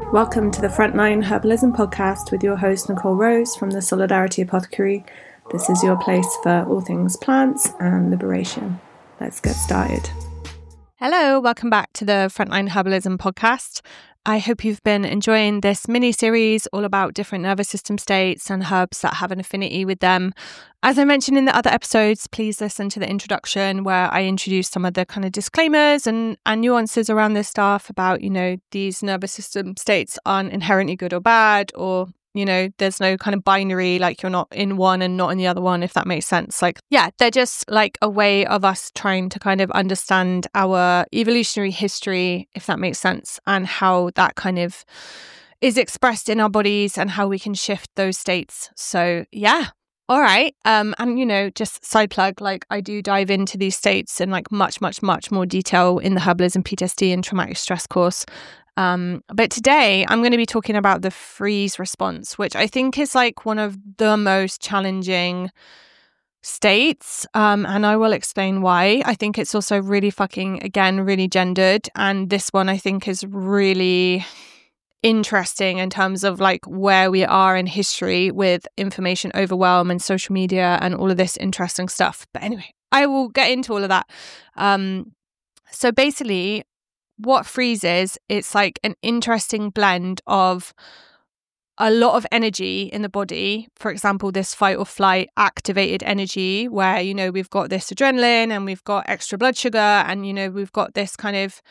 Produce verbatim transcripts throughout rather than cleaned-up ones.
Welcome to the Frontline Herbalism podcast with your host Nicole Rose from the Solidarity Apothecary. This is your place for all things plants and liberation. Let's get started. Hello, welcome back to the Frontline Herbalism podcast. I hope you've been enjoying this mini-series all about different nervous system states and herbs that have an affinity with them. As I mentioned in the other episodes, please listen to the introduction where I introduce some of the kind of disclaimers and, and nuances around this stuff about, you know, these nervous system states aren't inherently good or bad, or you know, there's no kind of binary, like you're not in one and not in the other one, if that makes sense. Like, yeah, they're just like a way of us trying to kind of understand our evolutionary history, if that makes sense, and how that kind of is expressed in our bodies and how we can shift those states. So, yeah. All right. Um, and, you know, just side plug, like I do dive into these states in like much, much, much more detail in the Herbalism P T S D and traumatic stress course. Um, but today I'm going to be talking about the freeze response, which I think is like one of the most challenging states. Um, and I will explain why. I think it's also really fucking, again, really gendered. And this one I think is really interesting in terms of like where we are in history with information overwhelm and social media and all of this interesting stuff. But anyway, I will get into all of that. Um, so basically, what freeze is, it's like an interesting blend of a lot of energy in the body. For example, this fight or flight activated energy where, you know, we've got this adrenaline and we've got extra blood sugar and, you know, we've got this kind of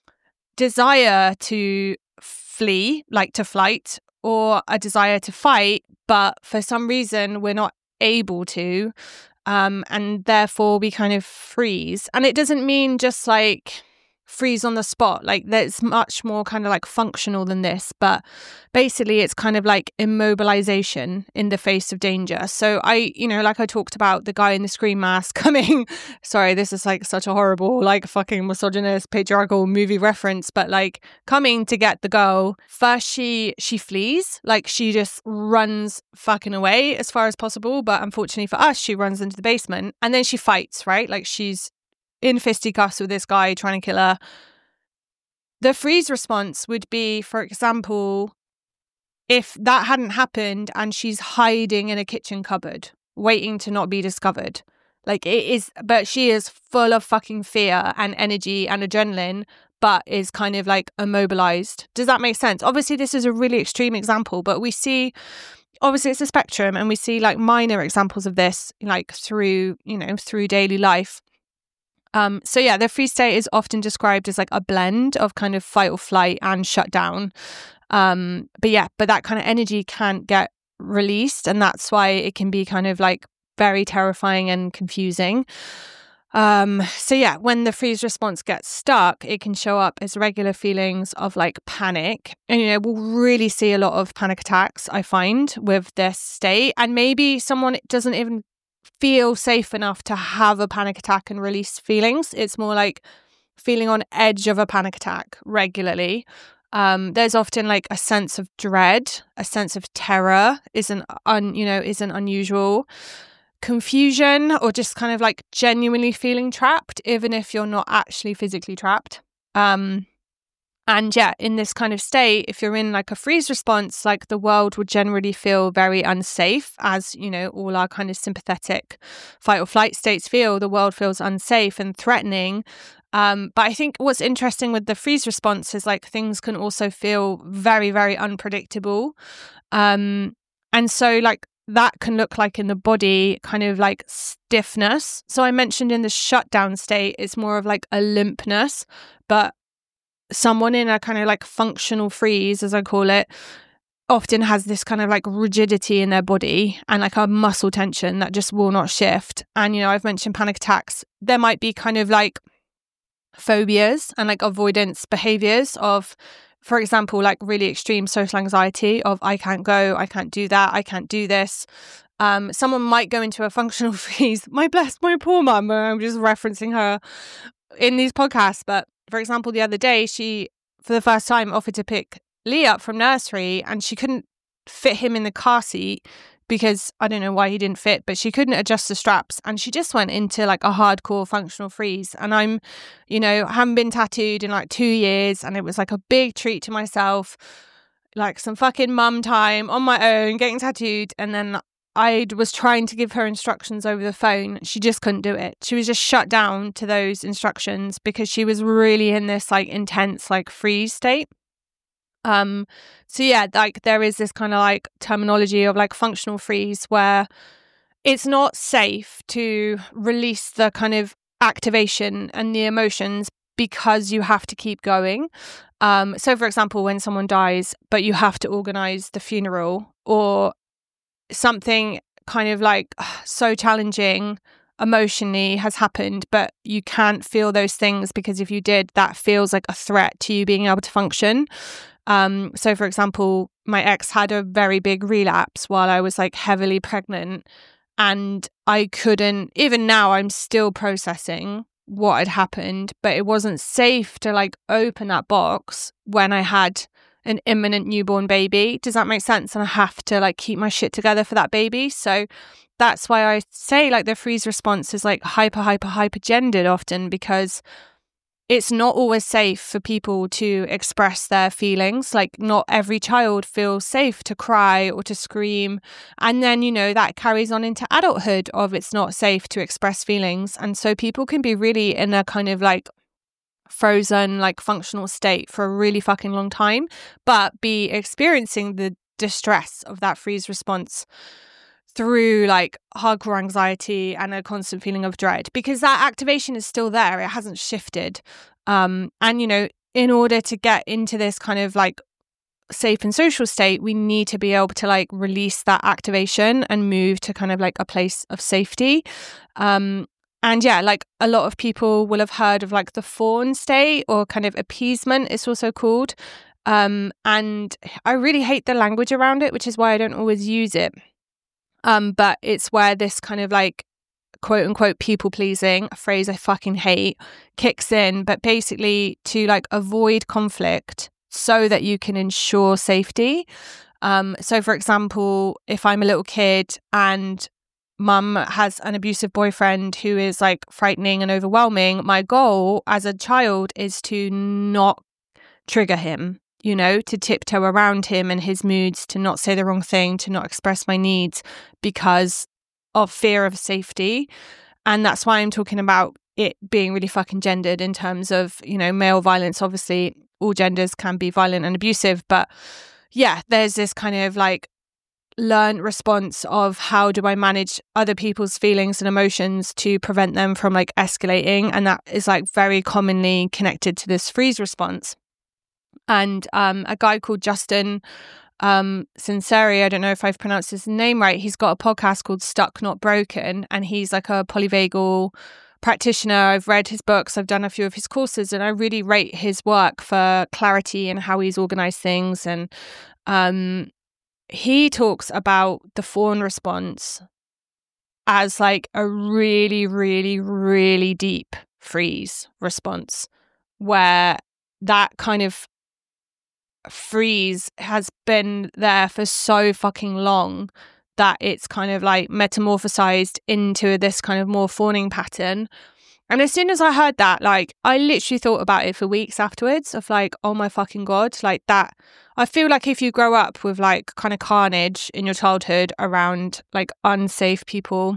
desire to flee, like to flight, or a desire to fight, but for some reason we're not able to. Um, and therefore we kind of freeze. And it doesn't mean just like freeze on the spot, like that's much more kind of like functional than this, but basically it's kind of like immobilization in the face of danger. So I, you know, like I talked about the guy in the screen mask coming, sorry, this is like such a horrible, like fucking misogynist, patriarchal movie reference, but like coming to get the girl, first she, she flees, like she just runs fucking away as far as possible. But unfortunately for us, she runs into the basement and then she fights, right? Like she's in fisticuffs with this guy trying to kill her. The freeze response would be, for example, if that hadn't happened and she's hiding in a kitchen cupboard, waiting to not be discovered. Like it is, but she is full of fucking fear and energy and adrenaline, but is kind of like immobilized. Does that make sense? Obviously, this is a really extreme example, but we see, obviously it's a spectrum and we see like minor examples of this, like through, you know, through daily life. Um, so yeah, the freeze state is often described as like a blend of kind of fight or flight and shutdown. Um, but yeah, but that kind of energy can't get released. And that's why it can be kind of like very terrifying and confusing. Um, so yeah, when the freeze response gets stuck, it can show up as regular feelings of like panic. And, you know, we'll really see a lot of panic attacks, I find, with this state. And maybe someone doesn't even feel safe enough to have a panic attack and release feelings. It's more like feeling on edge of a panic attack regularly. Um, there's often like a sense of dread, a sense of terror isn't un, you know, isn't unusual. Confusion or just kind of like genuinely feeling trapped, even if you're not actually physically trapped. Um, And yeah, in this kind of state, if you're in like a freeze response, like the world would generally feel very unsafe, as, you know, all our kind of sympathetic fight or flight states feel. The world feels unsafe and threatening. Um, but I think what's interesting with the freeze response is like things can also feel very, very unpredictable. Um, and so like that can look like in the body kind of like stiffness. So I mentioned in the shutdown state, it's more of like a limpness, but someone in a kind of like functional freeze, as I call it, often has this kind of like rigidity in their body and like a muscle tension that just will not shift. And, you know, I've mentioned panic attacks. There might be kind of like phobias and like avoidance behaviors of, for example, like really extreme social anxiety of I can't go, I can't do that, I can't do this. Um, someone might go into a functional freeze. My bless, my poor mum, I'm just referencing her in these podcasts, but for example, the other day, she, for the first time, offered to pick Lee up from nursery and she couldn't fit him in the car seat because I don't know why he didn't fit, but she couldn't adjust the straps and she just went into like a hardcore functional freeze. And I'm, you know, haven't been tattooed in like two years and it was like a big treat to myself. like some fucking mum time on my own, getting tattooed, and then I was trying to give her instructions over the phone. She just couldn't do it. She was just shut down to those instructions because she was really in this like intense like freeze state. Um, so yeah, like there is this kind of like terminology of like functional freeze where it's not safe to release the kind of activation and the emotions because you have to keep going. Um, so for example, when someone dies, but you have to organize the funeral, or something kind of like so challenging emotionally has happened, but you can't feel those things because if you did, that feels like a threat to you being able to function. Um, so for example, my ex had a very big relapse while I was like heavily pregnant, and I couldn't, even now I'm still processing what had happened, but it wasn't safe to like open that box when I had an imminent newborn baby. Does that make sense? And I have to like keep my shit together for that baby. So that's why I say like the freeze response is like hyper, hyper, hyper gendered often, because it's not always safe for people to express their feelings. Like not every child feels safe to cry or to scream. And then, you know, that carries on into adulthood of it's not safe to express feelings. And so people can be really in a kind of like frozen, like functional state for a really fucking long time, but be experiencing the distress of that freeze response through like hardcore anxiety and a constant feeling of dread, because that activation is still there. It hasn't shifted. Um, and, you know, in order to get into this kind of like safe and social state, we need to be able to like release that activation and move to kind of like a place of safety. Um, and yeah, like a lot of people will have heard of like the fawn state, or kind of appeasement, it's also called. Um, and I really hate the language around it, which is why I don't always use it. Um, but it's where this kind of like quote unquote people pleasing, a phrase I fucking hate, kicks in, but basically to like avoid conflict so that you can ensure safety. Um, so for example, if I'm a little kid and mum has an abusive boyfriend who is like frightening and overwhelming, my goal as a child is to not trigger him. You know, to tiptoe around him and his moods, to not say the wrong thing, to not express my needs because of fear of safety. And that's why I'm talking about it being really fucking gendered in terms of, you know, male violence. Obviously, all genders can be violent and abusive. But yeah, there's this kind of like learned response of how do I manage other people's feelings and emotions to prevent them from like escalating. And that is like very commonly connected to this freeze response. And um, a guy called Justin um, Sinceri, I don't know if I've pronounced his name right, he's got a podcast called Stuck Not Broken, and he's like a polyvagal practitioner. I've read his books, I've done a few of his courses, and I really rate his work for clarity and how he's organized things. And um, he talks about the fawn response as like a really, really, really deep freeze response, where that kind of freeze has been there for so fucking long that it's kind of like metamorphosized into this kind of more fawning pattern. And as soon as I heard that, like I literally thought about it for weeks afterwards of like, oh my fucking God, like that. I feel like if you grow up with like kind of carnage in your childhood around like unsafe people,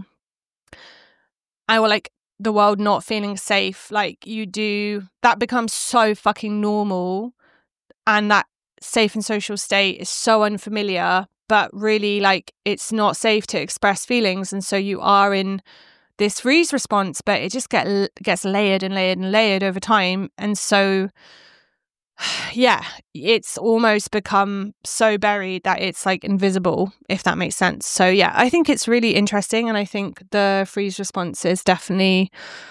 I will like the world not feeling safe, like you do, that becomes so fucking normal. And that safe and social state is so unfamiliar, but really like it's not safe to express feelings. And so you are in this freeze response, but it just get, gets layered and layered and layered over time. And so, yeah, it's almost become so buried that it's like invisible, if that makes sense. So yeah, I think it's really interesting. And I think the freeze response is definitely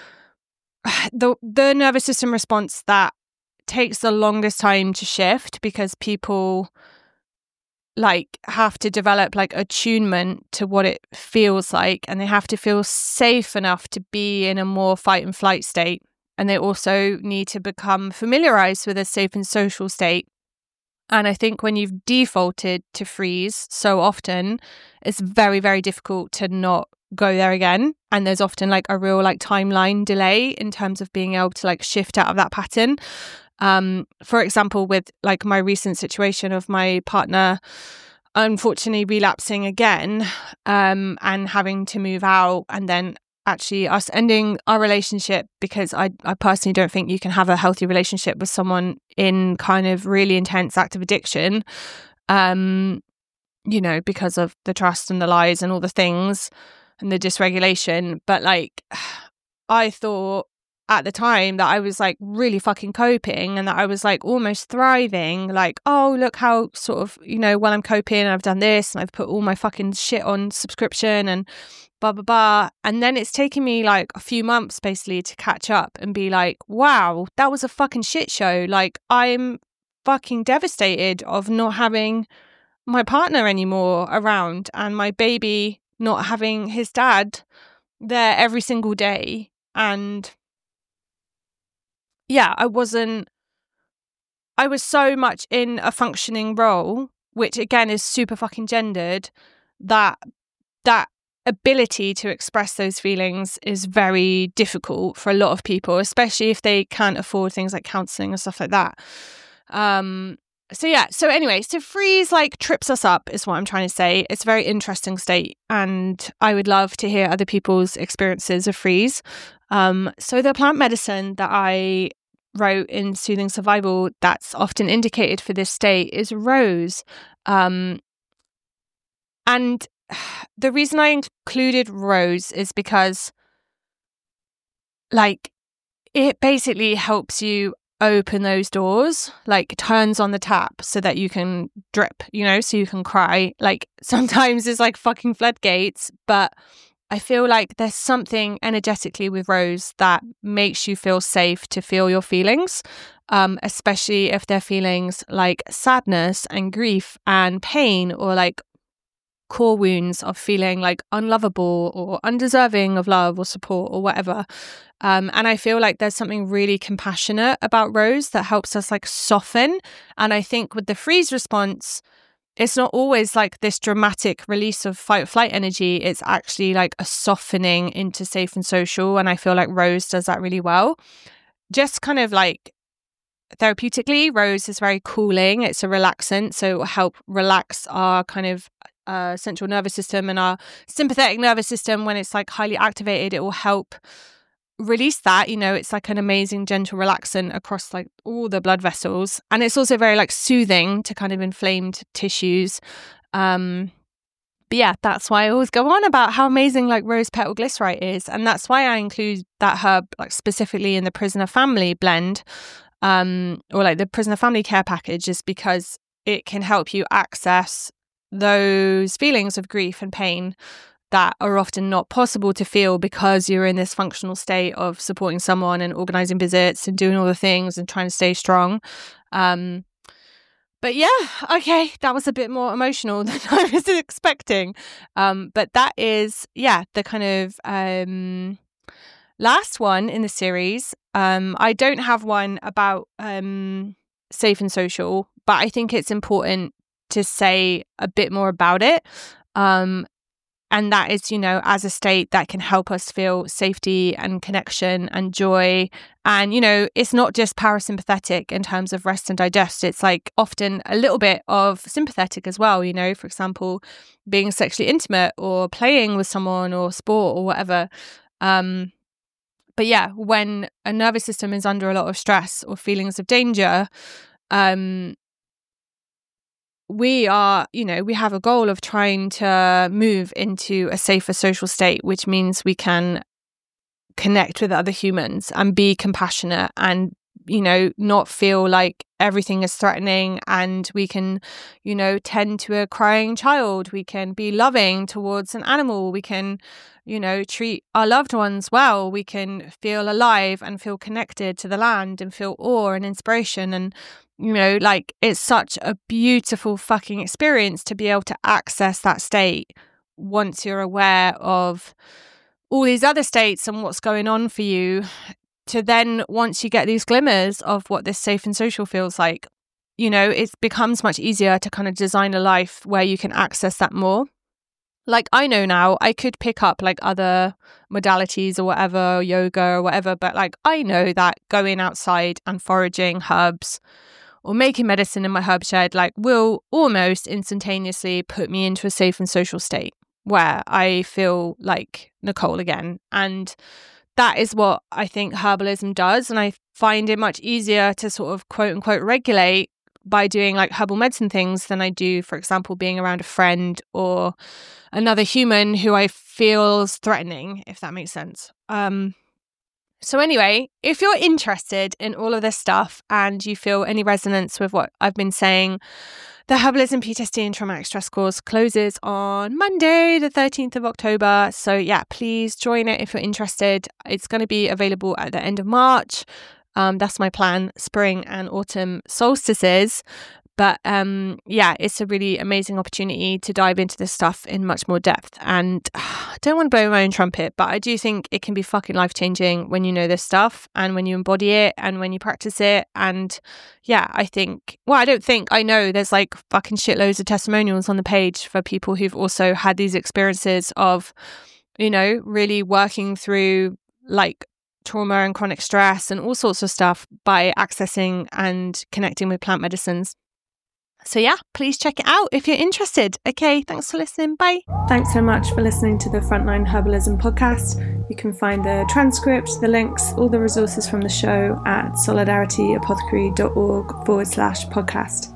the the nervous system response that takes the longest time to shift, because people like have to develop like attunement to what it feels like, and they have to feel safe enough to be in a more fight and flight state, and they also need to become familiarized with a safe and social state. And I think when you've defaulted to freeze so often, it's very, very difficult to not go there again. And there's often like a real like timeline delay in terms of being able to like shift out of that pattern. Um, for example, with like my recent situation of my partner unfortunately relapsing again, um, and having to move out, and then actually us ending our relationship, because I, I personally don't think you can have a healthy relationship with someone in kind of really intense active addiction, um, you know, because of the trust and the lies and all the things and the dysregulation. But like, I thought at the time that I was like really fucking coping and that I was like almost thriving, like, oh, look how sort of, you know, well, I'm coping, I've done this and I've put all my fucking shit on subscription and blah, blah, blah. And then it's taken me like a few months basically to catch up and be like, wow, that was a fucking shit show. Like, I'm fucking devastated of not having my partner anymore around and my baby not having his dad there every single day. And yeah, I wasn't, I was so much in a functioning role, which again is super fucking gendered, that that ability to express those feelings is very difficult for a lot of people, especially if they can't afford things like counselling and stuff like that. Um, so yeah, so anyway, so freeze like trips us up is what I'm trying to say. It's a very interesting state and I would love to hear other people's experiences of freeze. Um, so the plant medicine that I wrote in Soothing Survival that's often indicated for this state is rose. Um, and the reason I included rose is because like it basically helps you open those doors, like turns on the tap so that you can drip, you know, so you can cry. Like sometimes it's like fucking floodgates, but I feel like there's something energetically with rose that makes you feel safe to feel your feelings, um, especially if they're feelings like sadness and grief and pain, or like core wounds of feeling like unlovable or undeserving of love or support or whatever. Um, and I feel like there's something really compassionate about rose that helps us like soften. And I think with the freeze response, it's not always like this dramatic release of fight or flight energy. It's actually like a softening into safe and social. And I feel like rose does that really well. Just kind of like therapeutically, rose is very cooling. It's a relaxant. So it will help relax our kind of uh, central nervous system and our sympathetic nervous system. When it's like highly activated, it will help release that. You know, it's like an amazing gentle relaxant across like all the blood vessels, and it's also very like soothing to kind of inflamed tissues. Um but yeah, that's why I always go on about how amazing like rose petal glycerite is, and that's why I include that herb like specifically in the Prisoner Family blend, um or like the Prisoner Family Care package, is because it can help you access those feelings of grief and pain that are often not possible to feel because you're in this functional state of supporting someone and organising visits and doing all the things and trying to stay strong. Um, but yeah, okay, that was a bit more emotional than I was expecting. Um, but that is, yeah, the kind of um, last one in the series. Um, I don't have one about um, safe and social, but I think it's important to say a bit more about it. Um, And that is, you know, as a state that can help us feel safety and connection and joy. And, you know, it's not just parasympathetic in terms of rest and digest. It's like often a little bit of sympathetic as well, you know, for example, being sexually intimate or playing with someone or sport or whatever. Um, but yeah, when a nervous system is under a lot of stress or feelings of danger, um, we are, you know, we have a goal of trying to move into a safer social state, which means we can connect with other humans and be compassionate and, you know, not feel like everything is threatening. And we can, you know, tend to a crying child. We can be loving towards an animal. We can, you know, treat our loved ones well. We can feel alive and feel connected to the land and feel awe and inspiration. And, you know, like it's such a beautiful fucking experience to be able to access that state once you're aware of all these other states and what's going on for you, to then once you get these glimmers of what this safe and social feels like, you know, it becomes much easier to kind of design a life where you can access that more. Like, I know now I could pick up like other modalities or whatever, yoga or whatever, but like I know that going outside and foraging herbs or making medicine in my herb shed like will almost instantaneously put me into a safe and social state where I feel like Nicole again. And that is what I think herbalism does. And I find it much easier to sort of quote unquote regulate by doing like herbal medicine things than I do, for example, being around a friend or another human who I feels threatening, if that makes sense. Um, so anyway, if you're interested in all of this stuff and you feel any resonance with what I've been saying, the Herbalism P T S D and Traumatic Stress course closes on Monday, the thirteenth of October. So yeah, please join it if you're interested. It's going to be available at the end of March. Um, that's my plan, spring and autumn solstices. But um, yeah, it's a really amazing opportunity to dive into this stuff in much more depth. And uh, I don't want to blow my own trumpet, but I do think it can be fucking life-changing when you know this stuff and when you embody it and when you practice it. And yeah, I think, well, I don't think, I know there's like fucking shitloads of testimonials on the page for people who've also had these experiences of, you know, really working through like trauma and chronic stress and all sorts of stuff by accessing and connecting with plant medicines. So yeah, please check it out if you're interested. Okay, thanks for listening. Bye. Thanks so much for listening to the Frontline Herbalism podcast. You can find the transcript, the links, all the resources from the show at solidarityApothecary.org forward slash podcast.